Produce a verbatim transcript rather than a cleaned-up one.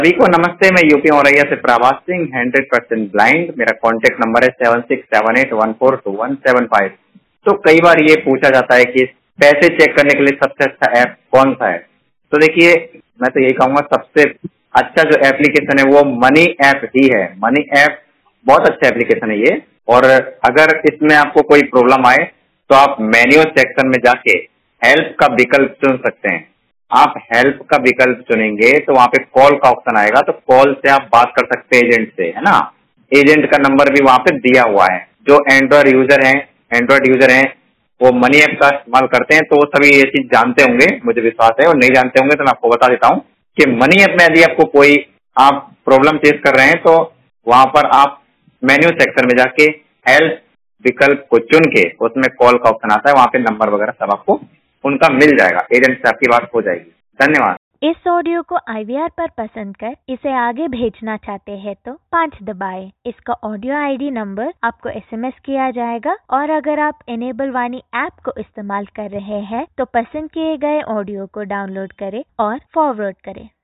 सभी को नमस्ते। मैं यूपी औरैया से Prabhas Singh, hundred percent blind. मेरा कॉन्टेक्ट नंबर है seven six seven eight one four two one seven five. तो कई बार ये पूछा जाता है कि पैसे चेक करने के लिए सबसे अच्छा ऐप कौन सा है। तो देखिए, मैं तो यही कहूंगा सबसे अच्छा जो एप्लीकेशन है वो मनी ऐप ही है। मनी ऐप बहुत अच्छा एप्लीकेशन है ये। और अगर इसमें आपको कोई प्रॉब्लम आए तो आप मेन्यू सेक्शन में जाके हेल्प का विकल्प चुन सकते हैं। आप हेल्प का विकल्प चुनेंगे तो वहां पे कॉल का ऑप्शन आएगा, तो कॉल से आप बात कर सकते हैं एजेंट से, है ना। एजेंट का नंबर भी वहां पे दिया हुआ है। जो एंड्रॉयड यूजर हैं एंड्रॉयड यूजर हैं वो मनी ऐप का इस्तेमाल करते हैं, तो वो सभी ये चीज जानते होंगे, मुझे विश्वास है। और नहीं जानते होंगे तो मैं आपको बता देता हूँ कि मनी ऐप में यदि आपको कोई आप प्रॉब्लम फेस कर रहे हैं तो वहां पर आप मेन्यू सेक्शन में जाके हेल्प विकल्प को चुन के उसमें कॉल का ऑप्शन आता है, वहां पे नंबर वगैरह सब आपको उनका मिल जाएगा। एजेंट से आपकी बात हो जाएगी। धन्यवाद। इस ऑडियो को आई वी आर पर पसंद कर इसे आगे भेजना चाहते हैं तो पाँच दबाएं। इसका ऑडियो आई डी नंबर आपको एस एम एस किया जाएगा। और अगर आप इनेबल वाणी ऐप को इस्तेमाल कर रहे हैं तो पसंद किए गए ऑडियो को डाउनलोड करें और फॉरवर्ड करें।